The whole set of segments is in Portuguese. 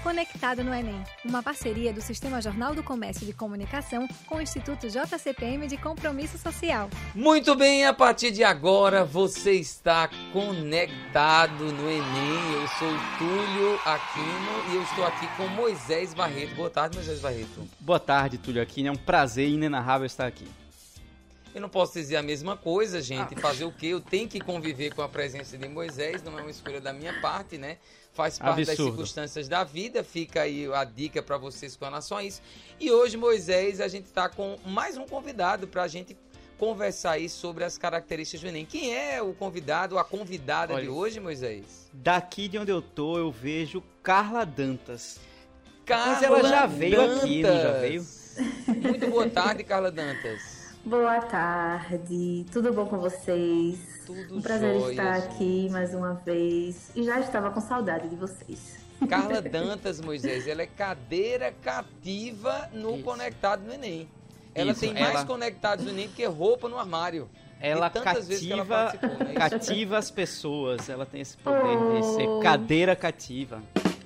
Conectado no Enem, uma parceria do Sistema Jornal do Comércio de Comunicação com o Instituto JCPM de Compromisso Social. Muito bem, a partir de agora você está conectado no Enem. Eu sou o Túlio Aquino e eu estou aqui com Moisés Barreto. Boa tarde, Moisés Barreto. Boa tarde, Túlio Aquino. É um prazer inenarrável estar aqui. Eu não posso dizer a mesma coisa, gente. Fazer o quê? Eu tenho que conviver com a presença de Moisés, não é uma escolha da minha parte, né? Faz parte das circunstâncias da vida, fica aí a dica para vocês com relação a isso. E hoje, Moisés, a gente está com mais um convidado para a gente conversar aí sobre as características do Enem. Quem é o convidado, a convidada de hoje, Moisés? Daqui de onde eu tô, eu vejo Carla Dantas. Carla Mas ela já veio Dantas. aqui, não já veio? Muito boa tarde, Carla Dantas. Boa tarde, tudo bom com vocês? Tudo um prazer jóia, estar gente. aqui mais uma vez e já estava com saudade de vocês. Carla Dantas, Moisés, ela é cadeira cativa no Conectado no Enem. Ela tem mais conectados no Enem que roupa no armário. Ela cativa as pessoas, ela tem esse poder de ser cadeira cativa.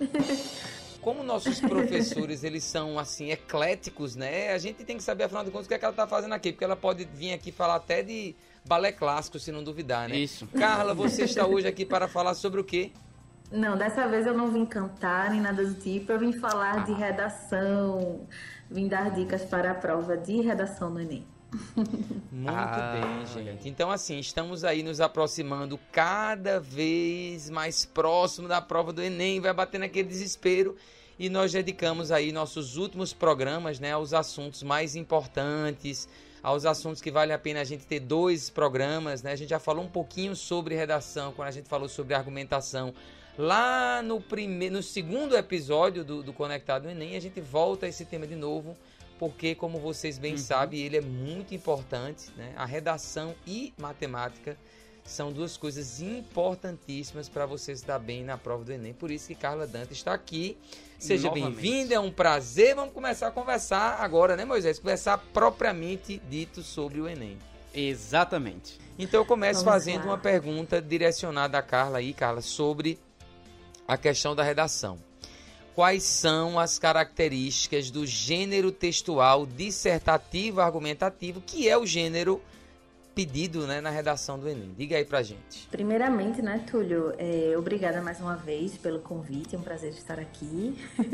Como nossos professores, eles são, assim, ecléticos, né? A gente tem que saber, afinal de contas, o que é que ela tá fazendo aqui. Porque ela pode vir aqui falar até de balé clássico, se não duvidar, né? Isso. Carla, você está hoje aqui para falar sobre o quê? Não, dessa vez eu não vim cantar nem nada do tipo. Eu vim falar de redação. Vim dar dicas para a prova de redação no Enem. Muito bem, gente. Então, assim, estamos aí nos aproximando cada vez mais próximo da prova do Enem, vai bater naquele desespero e nós dedicamos aí nossos últimos programas, né, aos assuntos mais importantes, aos assuntos que vale a pena a gente ter 2 programas, né? A gente já falou um pouquinho sobre redação, quando a gente falou sobre argumentação. Lá no segundo episódio do Conectado no Enem, a gente volta a esse tema de novo, porque, como vocês bem sabem, ele é muito importante, né? A redação e matemática são 2 coisas importantíssimas para você se dar bem na prova do Enem. Por isso que Carla Dantas está aqui. Seja bem-vinda, é um prazer. Vamos começar a conversar agora, né, Moisés? Conversar propriamente dito sobre o Enem. Exatamente. Então eu começo fazendo uma pergunta direcionada a Carla aí, Carla, sobre a questão da redação. Quais são as características do gênero textual dissertativo argumentativo, que é o gênero pedido, né, na redação do Enem? Diga aí pra gente. Primeiramente, né, Túlio, obrigada mais uma vez pelo convite, é um prazer estar aqui.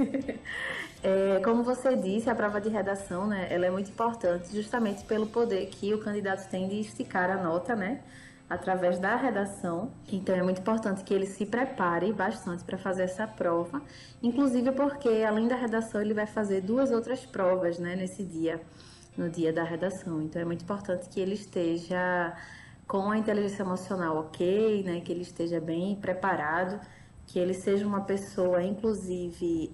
Como você disse, a prova de redação, né, ela é muito importante justamente pelo poder que o candidato tem de esticar a nota, né, através da redação. Então é muito importante que ele se prepare bastante para fazer essa prova, inclusive porque além da redação ele vai fazer 2 outras provas, né, nesse dia, no dia da redação. Então é muito importante que ele esteja com a inteligência emocional ok, né, que ele esteja bem preparado, que ele seja uma pessoa, inclusive,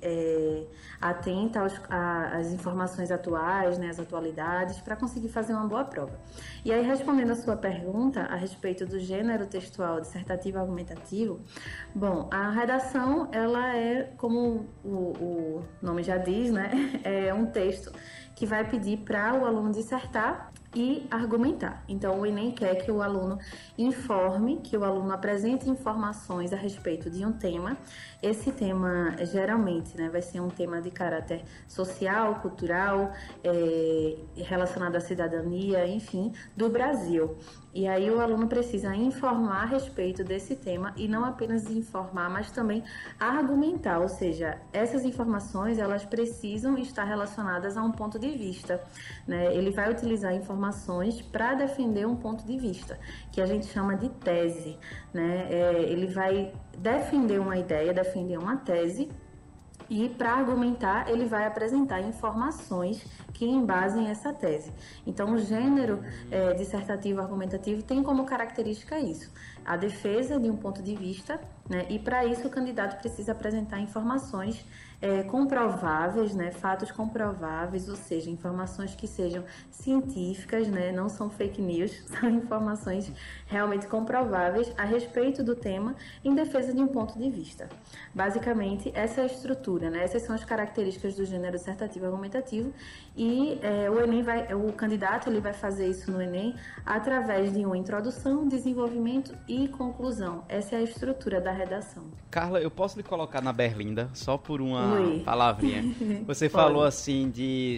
atenta às informações atuais, né, às atualidades, para conseguir fazer uma boa prova. E aí, respondendo a sua pergunta a respeito do gênero textual dissertativo argumentativo, bom, a redação, ela é, como o nome já diz, né, é um texto que vai pedir para o aluno dissertar e argumentar. Então, o Enem quer que o aluno informe, que o aluno apresente informações a respeito de um tema. Esse tema, geralmente, né, vai ser um tema de caráter social, cultural, relacionado à cidadania, enfim, do Brasil. E aí o aluno precisa informar a respeito desse tema e não apenas informar, mas também argumentar, ou seja, essas informações elas precisam estar relacionadas a um ponto de vista, né? Ele vai utilizar informações para defender um ponto de vista, que a gente chama de tese, né? Ele vai defender uma ideia, defender uma tese. E para argumentar, ele vai apresentar informações que embasem essa tese. Então, o gênero dissertativo argumentativo tem como característica isso, a defesa de um ponto de vista, né? E para isso o candidato precisa apresentar informações comprováveis, né? Fatos comprováveis, ou seja, informações que sejam científicas, né? Não são fake news, são informações realmente comprováveis a respeito do tema em defesa de um ponto de vista. Basicamente, essa é a estrutura, né? Essas são as características do gênero dissertativo argumentativo e o candidato ele vai fazer isso no Enem através de uma introdução, desenvolvimento e conclusão. Essa é a estrutura da redação. Carla, eu posso lhe colocar na berlinda, só por uma Oi. palavrinha. Você falou assim de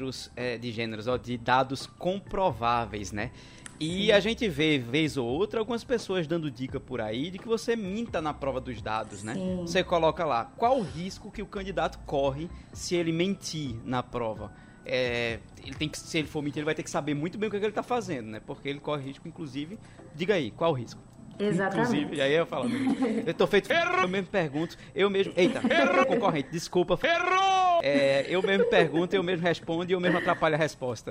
de dados comprováveis, né? E Sim. a gente vê, vez ou outra, algumas pessoas dando dica por aí de que você minta na prova dos dados, né? Sim. Você coloca lá, qual o risco que o candidato corre se ele mentir na prova? Se ele for mentir, ele vai ter que saber muito bem o que ele está fazendo, né? Porque ele corre risco, inclusive, diga aí, qual o risco? Exatamente. Inclusive, aí eu falo, eu tô feito, eu mesmo pergunto, eu mesmo, eita, concorrente, desculpa. Errou! Eu mesmo pergunto, eu mesmo respondo e eu mesmo atrapalho a resposta.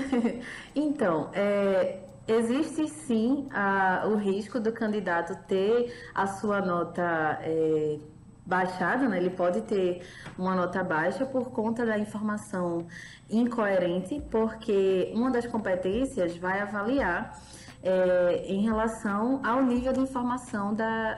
Então, existe sim o risco do candidato ter a sua nota baixada, né? Ele pode ter uma nota baixa por conta da informação incoerente, porque uma das competências vai avaliar em relação ao nível de informação,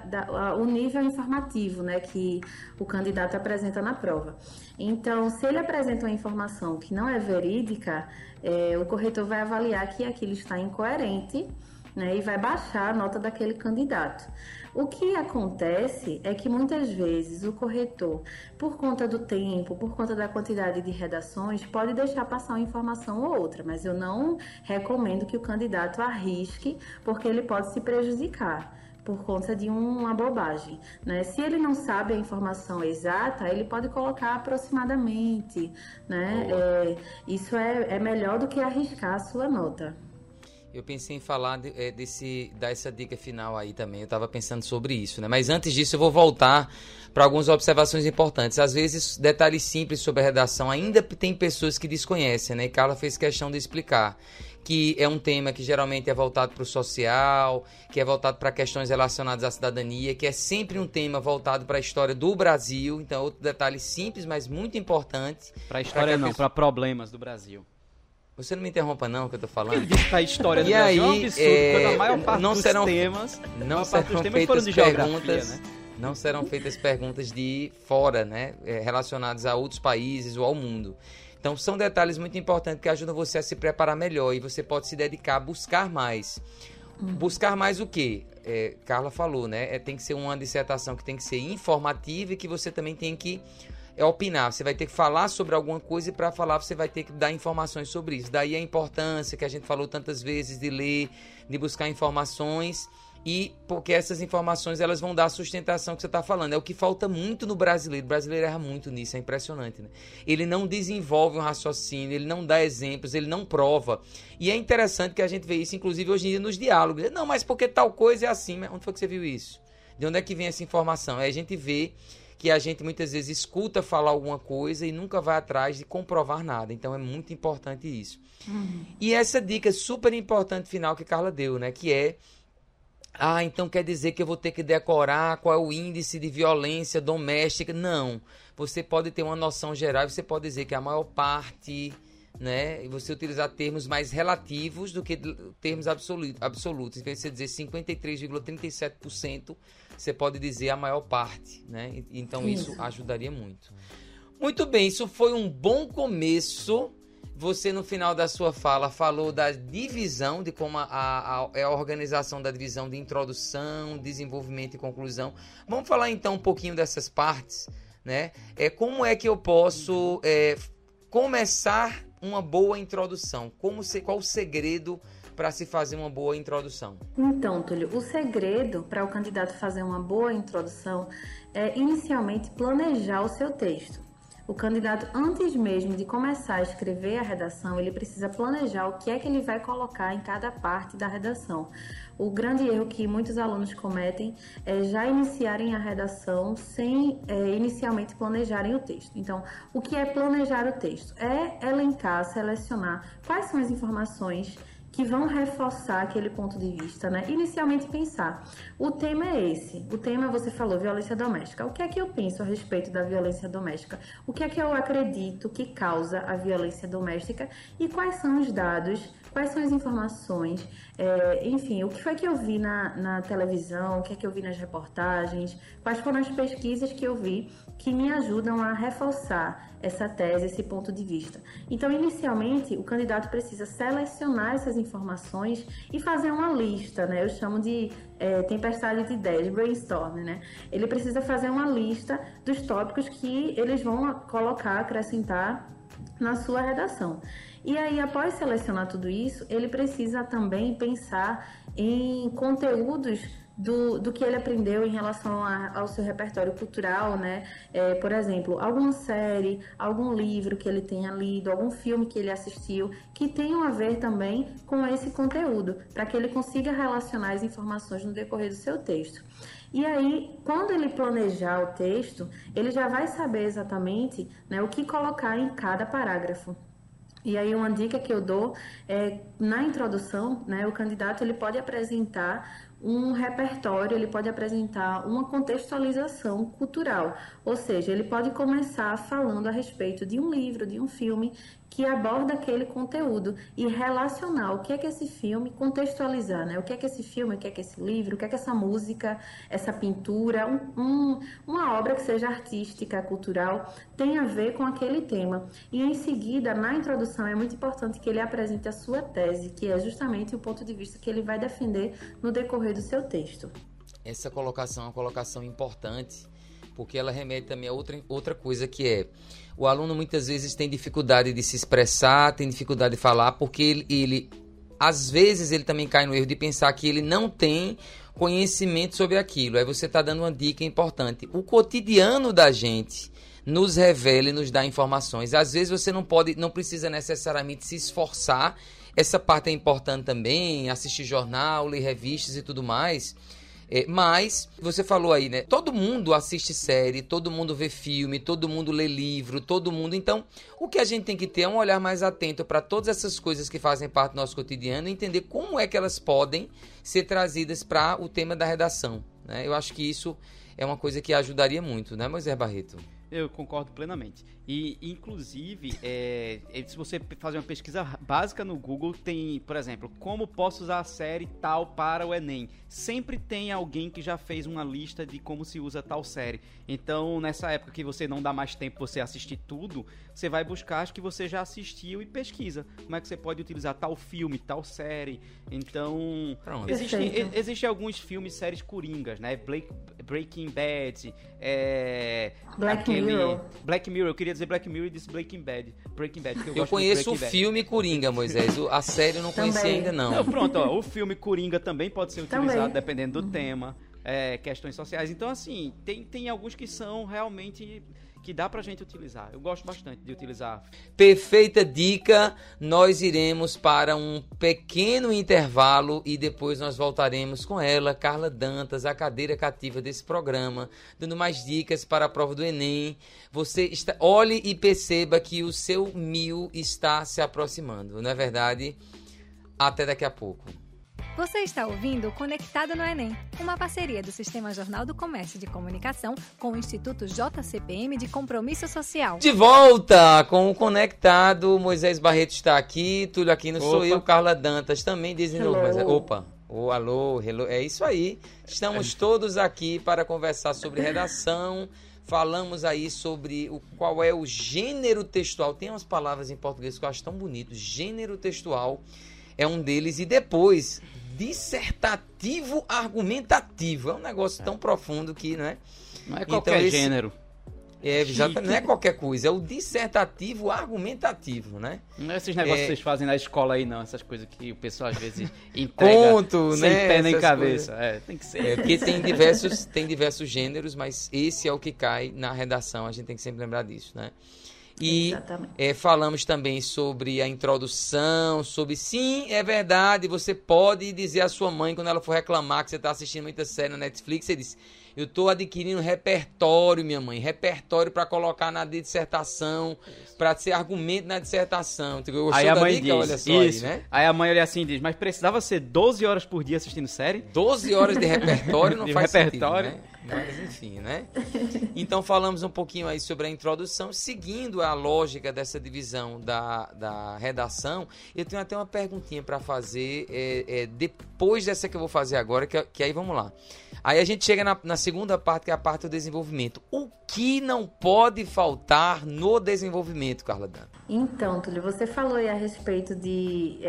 o nível informativo, né, que o candidato apresenta na prova. Então, se ele apresenta uma informação que não é verídica, o corretor vai avaliar que aquilo está incoerente, né, e vai baixar a nota daquele candidato. O que acontece é que muitas vezes o corretor, por conta do tempo, por conta da quantidade de redações, pode deixar passar uma informação ou outra, mas eu não recomendo que o candidato arrisque, porque ele pode se prejudicar por conta de uma bobagem, né? Se ele não sabe a informação exata, ele pode colocar aproximadamente, né? Isso é melhor do que arriscar a sua nota. Eu pensei em falar dar essa dica final aí também, eu estava pensando sobre isso, né? Mas antes disso eu vou voltar para algumas observações importantes. Às vezes, detalhes simples sobre a redação, ainda tem pessoas que desconhecem, né? E Carla fez questão de explicar que é um tema que geralmente é voltado para o social, que é voltado para questões relacionadas à cidadania, que é sempre um tema voltado para a história do Brasil. Então, outro detalhe simples, mas muito importante. Para a história não, para problemas do Brasil. Você não me interrompa não, que eu tô falando. Ele disse que a história do Brasil é um absurdo, quando a maior parte dos temas foram de geografia, né? Não serão feitas perguntas de fora, né? Relacionadas a outros países ou ao mundo. Então, são detalhes muito importantes que ajudam você a se preparar melhor e você pode se dedicar a buscar mais. Buscar mais o quê? Carla falou, né? Tem que ser uma dissertação que tem que ser informativa e que você também tem que opinar. Você vai ter que falar sobre alguma coisa e para falar você vai ter que dar informações sobre isso. Daí a importância que a gente falou tantas vezes de ler, de buscar informações, e porque essas informações elas vão dar a sustentação que você está falando. É o que falta muito no brasileiro. O brasileiro erra muito nisso, é impressionante, né? Ele não desenvolve um raciocínio, ele não dá exemplos, ele não prova. E é interessante que a gente vê isso, inclusive, hoje em dia nos diálogos. Não, mas porque tal coisa é assim. Mas onde foi que você viu isso? De onde é que vem essa informação? Aí a gente vê que a gente muitas vezes escuta falar alguma coisa e nunca vai atrás de comprovar nada. Então é muito importante isso. E essa dica super importante final que a Carla deu, né? Que é, então quer dizer que eu vou ter que decorar qual é o índice de violência doméstica. Não. Você pode ter uma noção geral e você pode dizer que a maior parte, né? E você utilizar termos mais relativos do que termos absolutos. Em vez de você dizer 53,37%, você pode dizer a maior parte, né? Então isso ajudaria muito. Muito bem, isso foi um bom começo. Você, no final da sua fala, falou da divisão, de como a organização da divisão de introdução, desenvolvimento e conclusão. Vamos falar então um pouquinho dessas partes, né? Como é que eu posso começar uma boa introdução? Qual o segredo para se fazer uma boa introdução? Então, Túlio, o segredo para o candidato fazer uma boa introdução é inicialmente planejar o seu texto. O candidato, antes mesmo de começar a escrever a redação, ele precisa planejar o que é que ele vai colocar em cada parte da redação. O grande erro que muitos alunos cometem é já iniciarem a redação sem inicialmente planejarem o texto. Então, o que é planejar o texto? É elencar, selecionar quais são as informações que vão reforçar aquele ponto de vista, né? Inicialmente pensar, o tema é esse, o tema você falou, violência doméstica. O que é que eu penso a respeito da violência doméstica? O que é que eu acredito que causa a violência doméstica? E quais são os dados, quais são as informações, enfim, o que foi que eu vi na televisão, o que é que eu vi nas reportagens, quais foram as pesquisas que eu vi que me ajudam a reforçar essa tese, esse ponto de vista. Então, inicialmente, o candidato precisa selecionar essas informações e fazer uma lista, né? Eu chamo de tempestade de ideias, brainstorm, né? Ele precisa fazer uma lista dos tópicos que eles vão colocar, acrescentar na sua redação. E aí, após selecionar tudo isso, ele precisa também pensar em conteúdos do que ele aprendeu em relação ao seu repertório cultural, né? Por exemplo, alguma série, algum livro que ele tenha lido, algum filme que ele assistiu, que tenham a ver também com esse conteúdo, para que ele consiga relacionar as informações no decorrer do seu texto. E aí, quando ele planejar o texto, ele já vai saber exatamente, né, o que colocar em cada parágrafo. E aí uma dica que eu dou é, na introdução, né, o candidato ele pode apresentar um repertório, ele pode apresentar uma contextualização cultural, ou seja, ele pode começar falando a respeito de um livro, de um filme que aborda aquele conteúdo e relacionar o que é que esse filme, contextualizar, né? O que é que esse filme, o que é que esse livro, o que é que essa música, essa pintura, uma obra que seja artística, cultural, tem a ver com aquele tema. E em seguida, na introdução, é muito importante que ele apresente a sua tese, que é justamente o ponto de vista que ele vai defender no decorrer do seu texto. Essa colocação é uma colocação importante, porque ela remete também a outra coisa, que é o aluno muitas vezes tem dificuldade de se expressar, tem dificuldade de falar, porque ele às vezes ele também cai no erro de pensar que ele não tem conhecimento sobre aquilo. Aí você está dando uma dica importante. O cotidiano da gente nos revela e nos dá informações. Às vezes você não precisa necessariamente se esforçar. Essa parte é importante também, assistir jornal, ler revistas e tudo mais. Mas, você falou aí, né? Todo mundo assiste série, todo mundo vê filme, todo mundo lê livro, todo mundo... Então, o que a gente tem que ter é um olhar mais atento para todas essas coisas que fazem parte do nosso cotidiano e entender como é que elas podem ser trazidas para o tema da redação, né? Eu acho que isso é uma coisa que ajudaria muito, né, Moisés Barreto? Eu concordo plenamente. E, inclusive, se você fazer uma pesquisa básica no Google, tem, por exemplo, como posso usar a série tal para o Enem. Sempre tem alguém que já fez uma lista de como se usa tal série. Então, nessa época que você não dá mais tempo para você assistir tudo, você vai buscar as que você já assistiu e pesquisa. Como é que você pode utilizar tal filme, tal série. Então, existem alguns filmes, séries coringas, né? Breaking Bad, Black Mirror, eu queria dizer Black Mirror e disse Breaking Bad, eu conheço o filme Coringa, Moisés, a série eu não conheci ainda não. Pronto, ó, o filme Coringa também pode ser utilizado dependendo do tema, questões sociais. Então, assim, tem alguns que são realmente... que dá pra gente utilizar. Eu gosto bastante de utilizar. Perfeita dica. Nós iremos para um pequeno intervalo e depois nós voltaremos com ela, Carla Dantas, a cadeira cativa desse programa, dando mais dicas para a prova do Enem. Você olhe e perceba que o seu 1000 está se aproximando, não é verdade? Até daqui a pouco. Você está ouvindo o Conectado no Enem, uma parceria do Sistema Jornal do Comércio de Comunicação com o Instituto JCPM de Compromisso Social. De volta com o Conectado, Moisés Barreto está aqui, Túlio Aquino sou eu, Carla Dantas também dizem Moisés. Opa, alô, hello, é isso aí. Estamos todos aqui para conversar sobre redação. Falamos aí sobre qual é o gênero textual. Tem umas palavras em português que eu acho tão bonito. Gênero textual é um deles. E depois, dissertativo argumentativo. É um negócio tão profundo que, né? Não é qualquer gênero. Não é qualquer coisa. É o dissertativo argumentativo, né? Não é esses negócios que vocês fazem na escola aí, não. Essas coisas que o pessoal às vezes entrega conto, sem né? pé nem cabeça. Tem que ser. Porque tem diversos gêneros, mas esse é o que cai na redação. A gente tem que sempre lembrar disso, né? E falamos também sobre a introdução, sim, é verdade, você pode dizer à sua mãe, quando ela for reclamar que você está assistindo muita série na Netflix, você diz, eu estou adquirindo repertório, minha mãe, repertório para colocar na dissertação, para ser argumento na dissertação. Aí a mãe diz, olha só isso. Aí, né? Aí a mãe olha assim e diz, mas precisava ser 12 horas por dia assistindo série? 12 horas de repertório não faz sentido, né? Mas enfim, né? Então falamos um pouquinho aí sobre a introdução, seguindo a lógica dessa divisão da redação. Eu tenho até uma perguntinha para fazer depois dessa que eu vou fazer agora, que aí vamos lá. Aí a gente chega na segunda parte, que é a parte do desenvolvimento. O que não pode faltar no desenvolvimento, Carla Dan? Então, Túlio, você falou aí a respeito de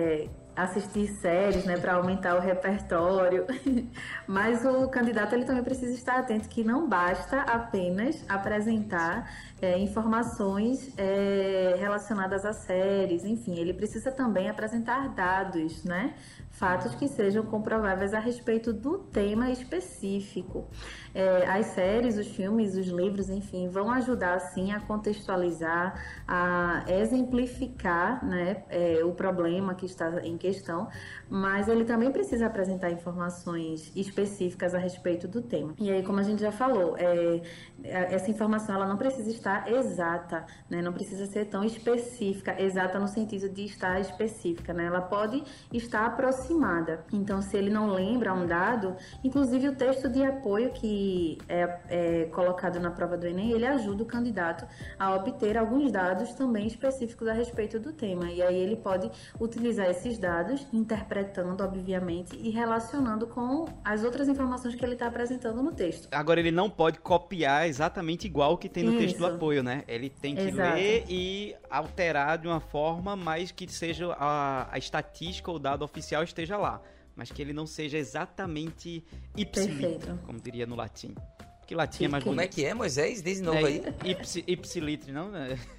assistir séries, né, para aumentar o repertório. Mas o candidato ele também precisa estar atento que não basta apenas apresentar informações relacionadas a séries, enfim, ele precisa também apresentar dados, né, fatos que sejam comprováveis a respeito do tema específico. As séries, os filmes, os livros, enfim, vão ajudar, sim, a contextualizar, a exemplificar, né, o problema que está em questão, mas ele também precisa apresentar informações específicas a respeito do tema. E aí, como a gente já falou, essa informação ela não precisa estar exata, né, não precisa ser tão específica, exata no sentido de estar específica, né, ela pode estar aproximada. Então, se ele não lembra um dado, inclusive o texto de apoio que é colocado na prova do Enem, ele ajuda o candidato a obter alguns dados também específicos a respeito do tema. E aí ele pode utilizar esses dados, interpretando, obviamente, e relacionando com as outras informações que ele está apresentando no texto. Agora, ele não pode copiar exatamente igual o que tem no texto do apoio, né? Ele tem que ler e alterar de uma forma, mas que seja a estatística ou o dado oficial esteja lá. Mas que ele não seja exatamente ipsilitri, como diria no latim. Que latim é mais bonito. Como é que é, Moisés? Diz de novo aí. Ipsilitri, não?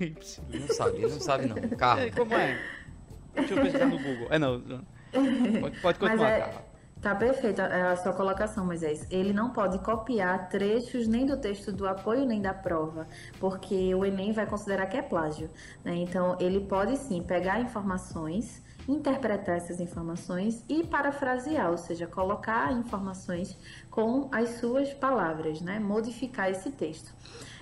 Não sabe não. Carlos. Como é? Deixa eu pesquisar no Google. Não. Pode continuar, Carla. Tá perfeita a sua colocação, Moisés. Ele não pode copiar trechos nem do texto do apoio nem da prova, porque o Enem vai considerar que é plágio, né? Então, ele pode sim pegar informações, interpretar essas informações e parafrasear, ou seja, colocar informações com as suas palavras, né? Modificar esse texto.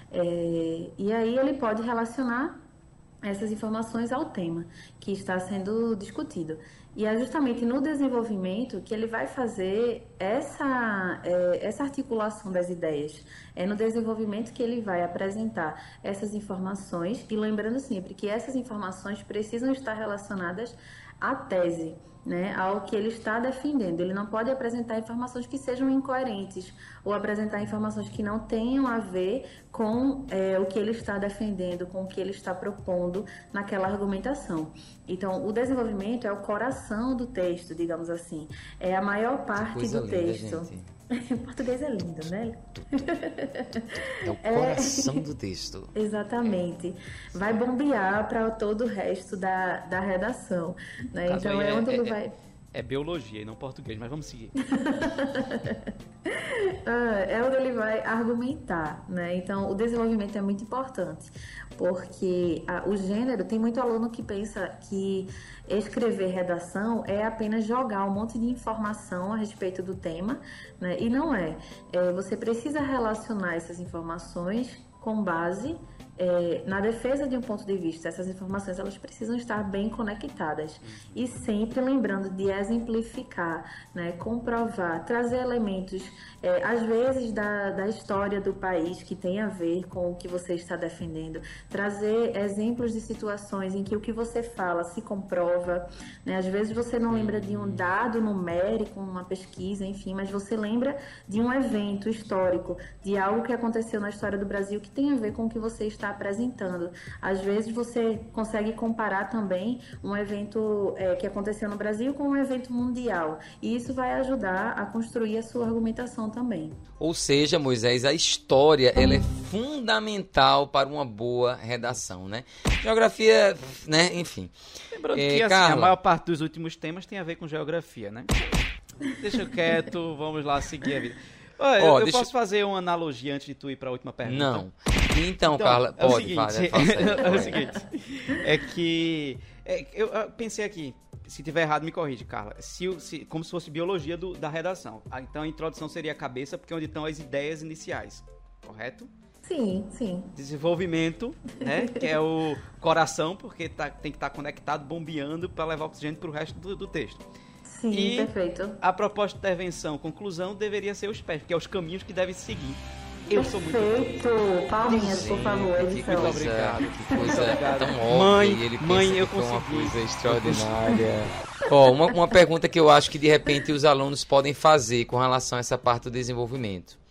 E aí ele pode relacionar essas informações ao tema que está sendo discutido. E é justamente no desenvolvimento que ele vai fazer essa articulação das ideias. É no desenvolvimento que ele vai apresentar essas informações, e lembrando sempre que essas informações precisam estar relacionadas à tese, né, ao que ele está defendendo. Ele não pode apresentar informações que sejam incoerentes ou apresentar informações que não tenham a ver com o que ele está defendendo, com o que ele está propondo naquela argumentação. Então, o desenvolvimento é o coração do texto, digamos assim. É a maior parte do texto. O português é lindo, né? É o coração do texto. Exatamente. Vai bombear para todo o resto da redação, né? Então é onde ele vai... É biologia e não português, mas vamos seguir. É onde ele vai argumentar, né? Então, o desenvolvimento é muito importante, porque o gênero, tem muito aluno que pensa que escrever redação é apenas jogar um monte de informação a respeito do tema, né? E não é. Você precisa relacionar essas informações com base na defesa de um ponto de vista. Essas informações elas precisam estar bem conectadas e sempre lembrando de exemplificar, né, comprovar, trazer elementos às vezes da história do país que tem a ver com o que você está defendendo, trazer exemplos de situações em que o que você fala se comprova, né? Às vezes você não lembra de um dado numérico, uma pesquisa, enfim, mas você lembra de um evento histórico, de algo que aconteceu na história do Brasil que tem a ver com o que você está apresentando. Às vezes você consegue comparar também um evento que aconteceu no Brasil com um evento mundial, e isso vai ajudar a construir a sua argumentação também. Ou seja, Moisés, a história ela é fundamental para uma boa redação, né? Geografia, né? Enfim. Lembrando que assim, a maior parte dos últimos temas tem a ver com geografia, né? Deixa quieto, vamos lá seguir a vida. Eu posso fazer uma analogia antes de tu ir para a última pergunta? Não. Então Carla, pode. É o seguinte, é que eu pensei aqui, se tiver errado me corrige, Carla, como se fosse biologia da redação. Então a introdução seria a cabeça, porque é onde estão as ideias iniciais, correto? Sim, sim. Desenvolvimento, né, que é o coração, porque tem que estar conectado, bombeando para levar oxigênio para o resto do texto. Sim, e perfeito. A proposta de intervenção, conclusão, deveria ser os pés, porque é os caminhos que devem seguir. Eu sou muito perfeito. Palminhas, por favor, edição. Muito obrigado. Que coisa tão óbvia. Ele pensa eu que foi uma consegui. coisa extraordinária. Uma pergunta que eu acho que de repente os alunos podem fazer com relação a essa parte do desenvolvimento.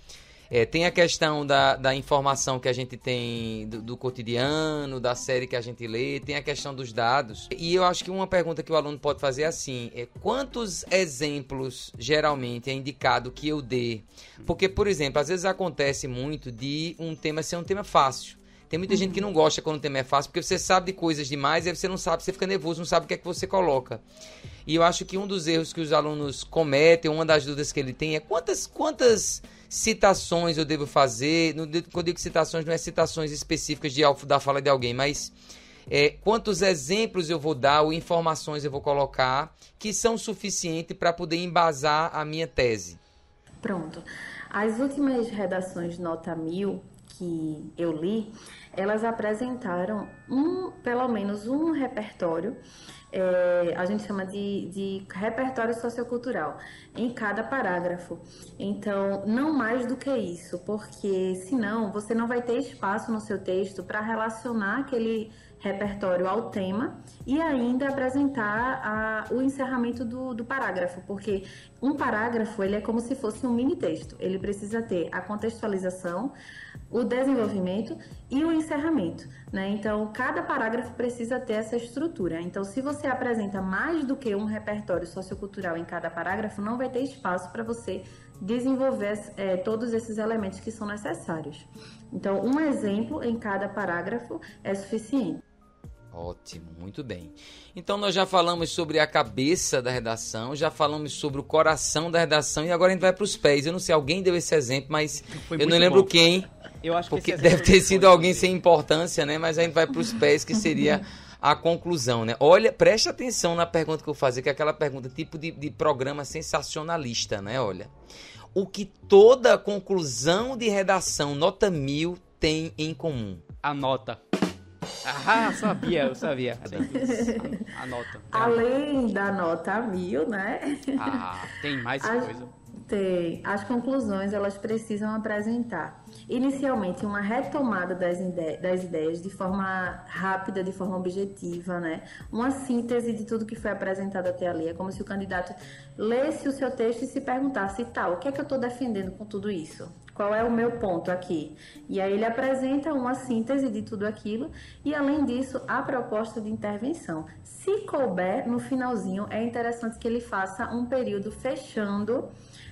Tem a questão da informação que a gente tem do cotidiano, da série que a gente lê, tem a questão dos dados. E eu acho que uma pergunta que o aluno pode fazer é assim, quantos exemplos geralmente é indicado que eu dê? Porque, por exemplo, às vezes acontece muito de um tema ser um tema fácil. Tem muita gente que não gosta quando o tema é fácil, porque você sabe de coisas demais e aí você não sabe, você fica nervoso, não sabe o que é que você coloca. E eu acho que um dos erros que os alunos cometem, uma das dúvidas que ele tem é quantas citações eu devo fazer. Quando eu digo citações, não é citações específicas da fala de alguém, mas quantos exemplos eu vou dar ou informações eu vou colocar que são suficientes para poder embasar a minha tese. Pronto. As últimas redações nota 1000 que eu li, elas apresentaram pelo menos um repertório, a gente chama de repertório sociocultural, em cada parágrafo. Então, não mais do que isso, porque senão você não vai ter espaço no seu texto para relacionar aquele repertório ao tema e ainda apresentar o encerramento do parágrafo, porque um parágrafo ele é como se fosse um mini texto, ele precisa ter a contextualização, o desenvolvimento e o encerramento, né? Então, cada parágrafo precisa ter essa estrutura. Então, se você apresenta mais do que um repertório sociocultural em cada parágrafo, não vai ter espaço para você desenvolver todos esses elementos que são necessários. Então, um exemplo em cada parágrafo é suficiente. Ótimo, muito bem. Então nós já falamos sobre a cabeça da redação, já falamos sobre o coração da redação e agora a gente vai para os pés. Eu não sei, alguém deu esse exemplo, mas eu não lembro quem, eu acho porque deve ter sido alguém sem importância, né? Mas a gente vai para os pés, que seria a conclusão, né? Olha, preste atenção na pergunta que eu vou fazer, que é aquela pergunta tipo de programa sensacionalista, né? Olha, o que toda conclusão de redação nota 1000 tem em comum? A nota. Eu sabia. A nota. Além da nota 1000, né? Tem mais coisa. Tem. As conclusões, elas precisam apresentar, inicialmente, uma retomada das ideias de forma rápida, de forma objetiva, né? Uma síntese de tudo que foi apresentado até ali. É como se o candidato lesse o seu texto e se perguntasse, o que é que eu estou defendendo com tudo isso? Qual é o meu ponto aqui? E aí ele apresenta uma síntese de tudo aquilo e, além disso, a proposta de intervenção. Se couber, no finalzinho, é interessante que ele faça um período fechando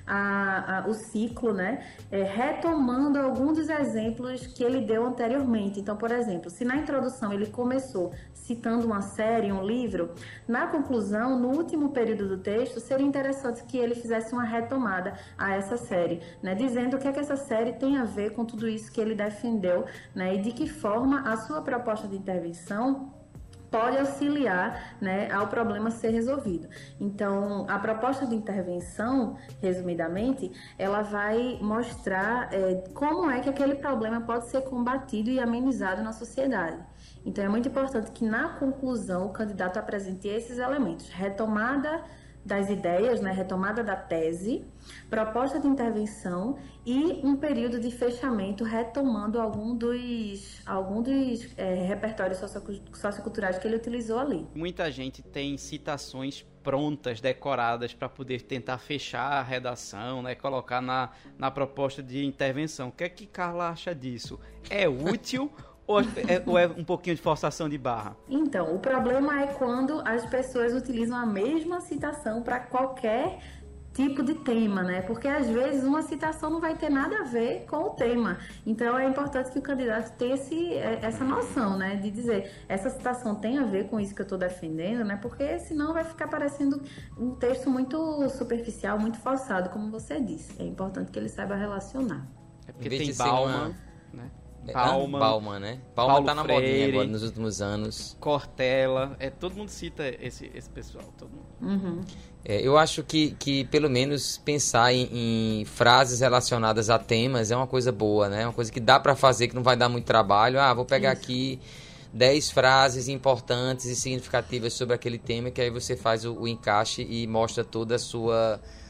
o ciclo, né? Retomando alguns dos exemplos que ele deu anteriormente. Então, por exemplo, se na introdução ele começou citando uma série, um livro, na conclusão, no último período do texto, seria interessante que ele fizesse uma retomada a essa série, né? Dizendo o que é que essa série tem a ver com tudo isso que ele defendeu, né? E de que forma a sua proposta de intervenção pode auxiliar, né, ao problema ser resolvido. Então, a proposta de intervenção, resumidamente, ela vai mostrar como é que aquele problema pode ser combatido e amenizado na sociedade. Então, é muito importante que, na conclusão, o candidato apresente esses elementos: retomada das ideias, né, retomada da tese, proposta de intervenção e um período de fechamento retomando algum dos repertórios socioculturais que ele utilizou ali. Muita gente tem citações prontas, decoradas, para poder tentar fechar a redação, né, colocar na proposta de intervenção. O que é que Carla acha disso? É útil ou é um pouquinho de forçação de barra? Então, o problema é quando as pessoas utilizam a mesma citação para qualquer tipo de tema, né? Porque às vezes uma citação não vai ter nada a ver com o tema. Então é importante que o candidato tenha essa noção, né? De dizer, essa citação tem a ver com isso que eu estou defendendo, né? Porque senão vai ficar parecendo um texto muito superficial, muito forçado, como você disse. É importante que ele saiba relacionar. É porque tem Bauman, né? Bauman, né? Bauman tá na modinha agora nos últimos anos. Cortella, todo mundo cita esse pessoal, todo mundo. Uhum. Eu acho que pelo menos pensar em frases relacionadas a temas é uma coisa boa, né? É uma coisa que dá para fazer, que não vai dar muito trabalho. Vou pegar aqui 10 frases importantes e significativas sobre aquele tema, que aí você faz o encaixe e mostra toda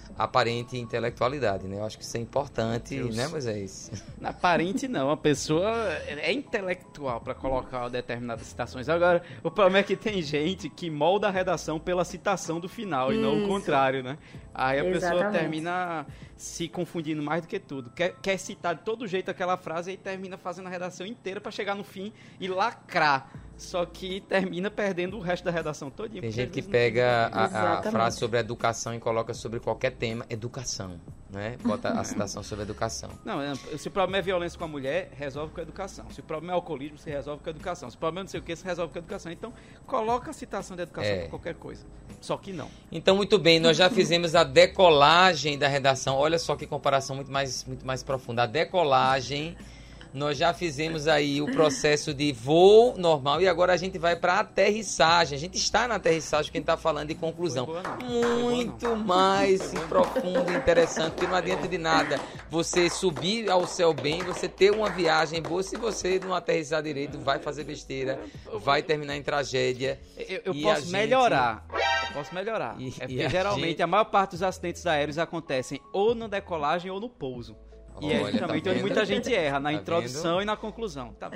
aparente intelectualidade, né? Eu acho que isso é importante, né, Moisés? Aparente não, a pessoa é intelectual para colocar determinadas citações. Agora, o problema é que tem gente que molda a redação pela citação do final e não o contrário, né? Aí a pessoa termina se confundindo mais do que tudo. Quer citar de todo jeito aquela frase e aí termina fazendo a redação inteira para chegar no fim e lacrar. Só que termina perdendo o resto da redação todinha. Tem gente que pega a frase sobre educação e coloca sobre qualquer tema, educação, né? Bota a citação sobre educação. Não, se o problema é violência com a mulher, resolve com a educação. Se o problema é alcoolismo, você resolve com a educação. Se o problema é não sei o que, você resolve com a educação. Então, coloca a citação da educação para qualquer coisa. Só que não. Então, muito bem, nós já fizemos a decolagem da redação. Olha só que comparação muito mais profunda. A decolagem... Nós já fizemos aí o processo de voo normal e agora a gente vai para a aterrissagem. A gente está na aterrissagem porque a gente está falando de conclusão. Muito mais profundo e interessante, porque não adianta de nada você subir ao céu bem, você ter uma viagem boa, se você não aterrissar direito, vai fazer besteira, vai terminar em tragédia. Eu posso melhorar. Eu posso melhorar. Porque geralmente a maior parte dos acidentes aéreos acontecem ou na decolagem ou no pouso. E é justamente onde muita gente erra, na introdução e na conclusão. Tá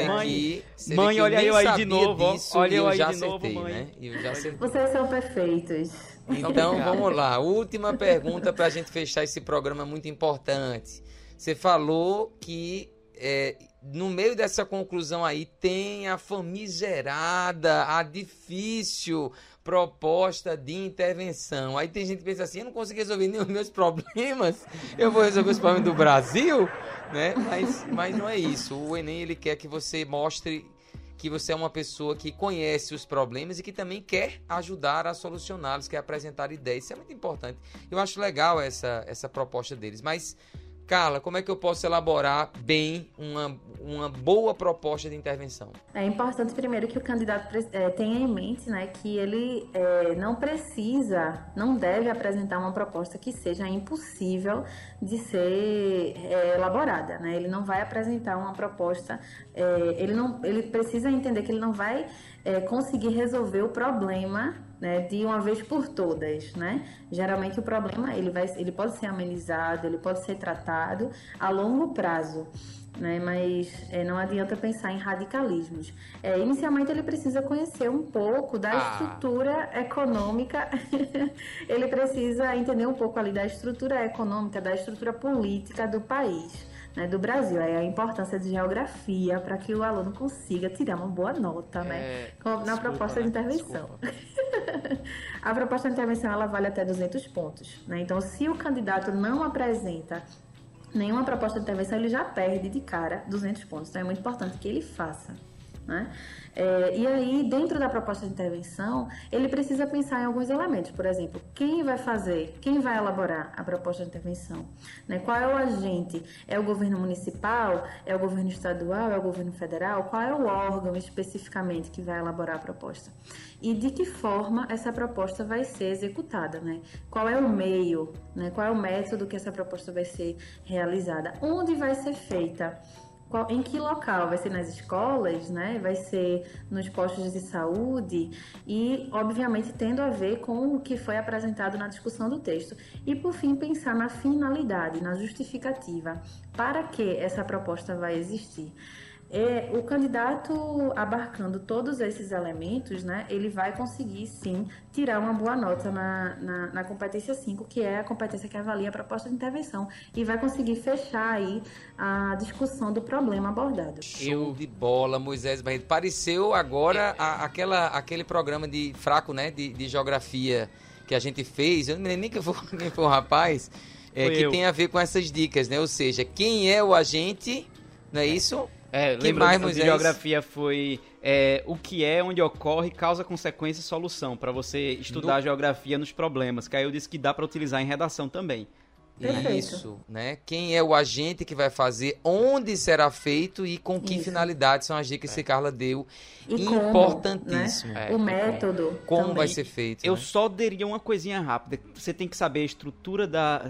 mãe, olha eu aí de novo, olha eu aí de novo, mãe. Né? Eu já acertei. Vocês são perfeitos. Então, vamos lá. Última pergunta para a gente fechar esse programa muito importante. Você falou que no meio dessa conclusão aí tem a famigerada, a difícil proposta de intervenção. Aí tem gente que pensa assim, eu não consegui resolver nenhum dos meus problemas, eu vou resolver os problemas do Brasil, né? Mas não é isso. O Enem, ele quer que você mostre que você é uma pessoa que conhece os problemas e que também quer ajudar a solucioná-los, quer apresentar ideias. Isso é muito importante. Eu acho legal essa proposta deles, mas... Carla, como é que eu posso elaborar bem uma boa proposta de intervenção? É importante primeiro que o candidato tenha em mente, né, que ele não deve apresentar uma proposta que seja impossível de ser elaborada, né? Ele não vai apresentar uma proposta, ele precisa entender que ele não vai conseguir resolver o problema, né, de uma vez por todas, né? Geralmente o problema ele pode ser amenizado, ele pode ser tratado a longo prazo, né? Mas não adianta pensar em radicalismos. Inicialmente ele precisa conhecer um pouco da estrutura econômica, ele precisa entender um pouco ali da estrutura econômica, da estrutura política do país, né, do Brasil. A importância de geografia para que o aluno consiga tirar uma boa nota, né, na proposta de intervenção. A proposta de intervenção ela vale até 200 pontos, né? Então, se o candidato não apresenta nenhuma proposta de intervenção, ele já perde de cara 200 pontos. Então, é muito importante que ele faça, né? E aí, dentro da proposta de intervenção, ele precisa pensar em alguns elementos. Por exemplo, quem vai elaborar a proposta de intervenção? Né? Qual é o agente? É o governo municipal? É o governo estadual? É o governo federal? Qual é o órgão especificamente que vai elaborar a proposta? E de que forma essa proposta vai ser executada, né? Qual é o meio, né? Qual é o método que essa proposta vai ser realizada? Onde vai ser feita? Em que local? Vai ser nas escolas, né? Vai ser nos postos de saúde e, obviamente, tendo a ver com o que foi apresentado na discussão do texto. E, por fim, pensar na finalidade, na justificativa, para que essa proposta vai existir. O candidato abarcando todos esses elementos, né, ele vai conseguir sim tirar uma boa nota na competência 5, que é a competência que avalia a proposta de intervenção, e vai conseguir fechar aí a discussão do problema abordado. Show de bola, Moisés Barreto. Pareceu agora aquele programa de fraco, né, de geografia que a gente fez. Eu não me lembro nem quem foi o rapaz, que tem a ver com essas dicas, né? Ou seja, quem é o agente, não é isso? Que mais, Moisés? Geografia foi o que é, onde ocorre, causa, consequência e solução, para você estudar a geografia nos problemas, que aí eu disse que dá para utilizar em redação também. Isso, né? Quem é o agente que vai fazer, onde será feito e com que finalidade, são as dicas que Carla deu. E importantíssimo. Como, né? O método. Como também vai ser feito. Eu só diria uma coisinha rápida. Você tem que saber a estrutura da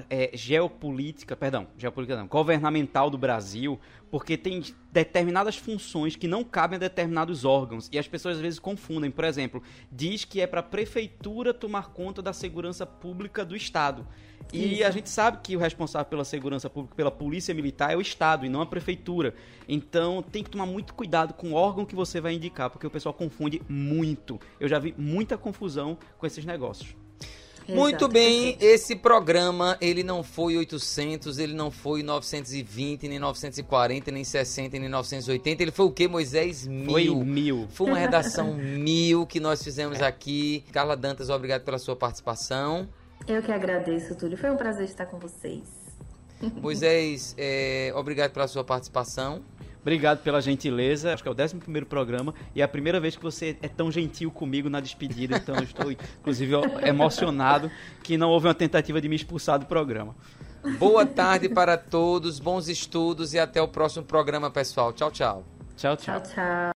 governamental do Brasil, porque tem determinadas funções que não cabem a determinados órgãos. E as pessoas às vezes confundem. Por exemplo, diz que é para a prefeitura tomar conta da segurança pública do Estado. E a gente sabe que o responsável pela segurança pública, pela polícia militar, é o Estado e não a prefeitura. Então tem que tomar muito cuidado com o órgão que você vai indicar, porque o pessoal confunde muito. Eu já vi muita confusão com esses negócios. Muito Exato, bem, perfeito. esse programa, ele não foi 800, ele não foi 920, nem 940, nem 60, nem 980, ele foi o quê, Moisés? 1000. Foi 1000. Foi uma redação 1000 que nós fizemos aqui. Carla Dantas, obrigado pela sua participação. Eu que agradeço, Túlio. Foi um prazer estar com vocês. Moisés, obrigado pela sua participação. Obrigado pela gentileza. Acho que é o 11º programa e é a primeira vez que você é tão gentil comigo na despedida. Então eu estou, inclusive, emocionado que não houve uma tentativa de me expulsar do programa. Boa tarde para todos, bons estudos e até o próximo programa, pessoal. Tchau, tchau. Tchau, tchau. Tchau, tchau.